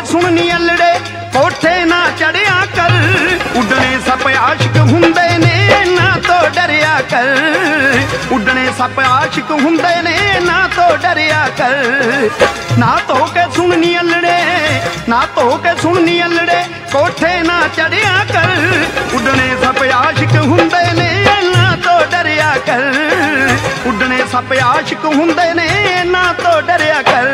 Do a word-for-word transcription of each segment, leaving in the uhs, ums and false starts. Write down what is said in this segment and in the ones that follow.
सुन नी अल्लड़े कोठे ना चढ़िया कर, उडने सप आशिक हुंदे ने ना तो डरिया कर, उडने सप आशिक हुंदे ने ना तो डरिया कर। ना तो के सुन नी अल्लड़े, ना तो के सुन नी अल्लड़े कोठे ना चढ़िया कर, उडने सप आशिक हुंदे ने ना तो डरिया कर, उडने सप आशिक हुंदे ने ना तो डरिया कर।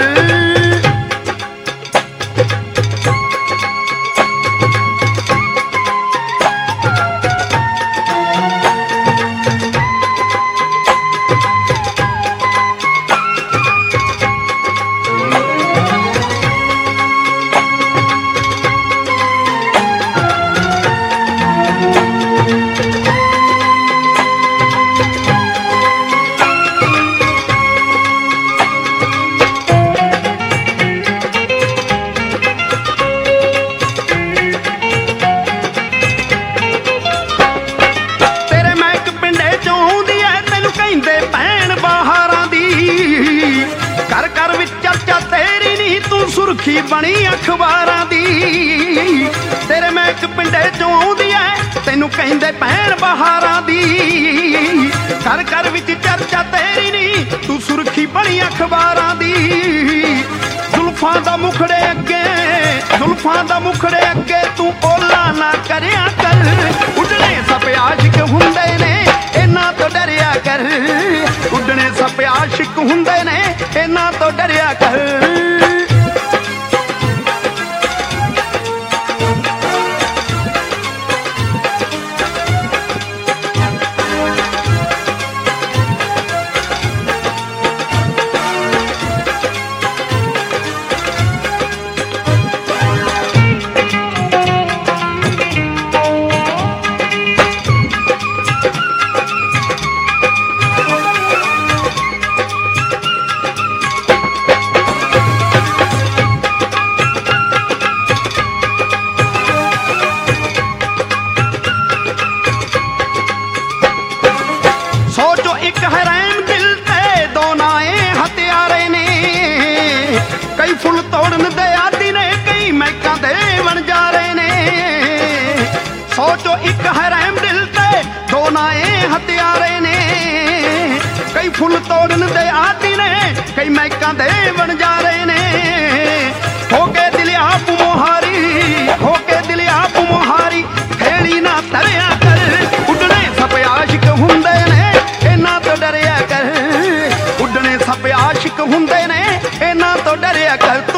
सुर्खी बनी अखबारां दी, तेरे मैं एक पिंडे चों आउंदी ऐ तैनू कहिंदे भैण बहारां दी। घर घर विच चर्चा तेरी नी तू सुर्खी बनी अखबारां दी। जुल्फां दा मुखड़े अगे, जुल्फां दा मुखड़े अगे तू ओला ना करिया कर, उडने सप आशिक हुंदे ने इन्हां तो डरिया कर, उडने सप आशिक हुंदे ने इन्हां तो डरिया कर। फुल तोड़न दे आदि ने कई मैकां दे वणजारे ने, सोचो एक है रहम दिल ते दो नाए हथियारे ने। कई फुल तोड़न दे आदि ने कई मैकां दे वणजारे ने। होके दिल आप मोहारी, होके दिल आप मोहारी खेली ना तरया कर, उडने सप आशिक हुंदे ने इन्हां तो डरिया कर, उडने सप आशिक हुंदे ने इन्हां तो डरिया कर तू।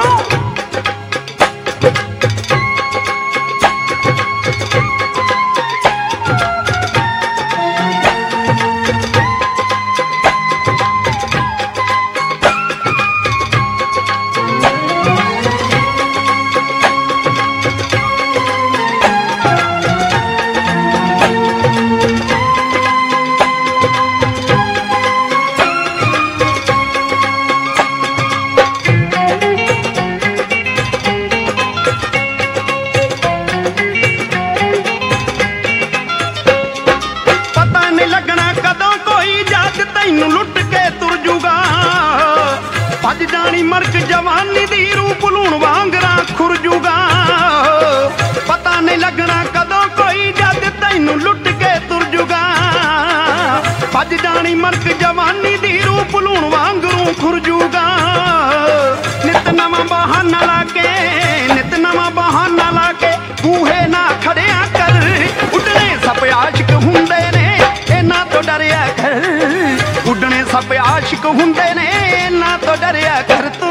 तैनू लुट के तुर जूगा भज जानी मरक जवानी दी रूप लूण वांगरा खुर जूगा। पता नहीं लगना कदों कोई जग तैनू लुट के तुर जूगा भज जानी मरक जवानी दी रूप लूण वांगरू खुर जूगा। नित नवा बहाना लाके, नित नवा बहाना लाके बूहे ना खड़िया कर, उडने सप आशिक हुंदे ने इन्हां तो डरिया कर, उडने सप आशिक हुंदे ने इन्हां तो डरिया कर तू।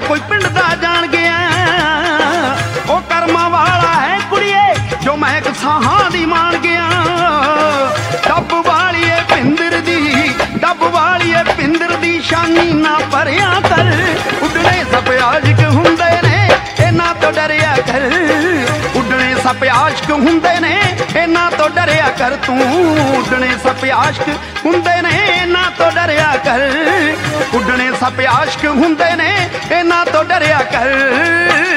ਕੋਈ ਪਿੰਡ ਦਾ ਜਾਣ ਗਿਆ, ਉਹ ਕਰਮਾਂ ਵਾਲਾ ਹੈ ਕੁੜੀਏ ਜੋ ਮਹਿਕ ਸਾਹਾਂ ਦੀ ਮਾਣ ਗਿਆ। ਡੱਬ ਵਾਲੀਏ ਪਿੰਦਰ ਦੀ, ਡੱਬ ਵਾਲੀਏ ਪਿੰਦਰ ਦੀ ਸ਼ਾਨੀ ਨਾ ਭਰਿਆ ਕਰ। ਉੱਡਣੇ ਸੱਪ ਆਸ਼ਿਕ ਹੁੰਦੇ ਨੇ ਇਹਨਾਂ ਤੋਂ ਡਰਿਆ ਕਰ, ਉੱਡਣੇ ਸੱਪ ਆਸ਼ਿਕ ਹੁੰਦੇ ਨੇ ਇਹਨਾਂ ਤੋਂ ਡਰਿਆ ਕਰ ਤੂੰ। ਉੱਡਣੇ ਸੱਪ ਆਸ਼ਿਕ ਹੁੰਦੇ ਨੇ ਇਹਨਾਂ ਤੋਂ ਡਰਿਆ ਕਰ, ਉੱਡਣੇ ਸੱਪ ਆਸ਼ਿਕ ਹੁੰਦੇ ਨੇ ਇਹਨਾਂ ਤੋਂ ਡਰਿਆ ਕਰ।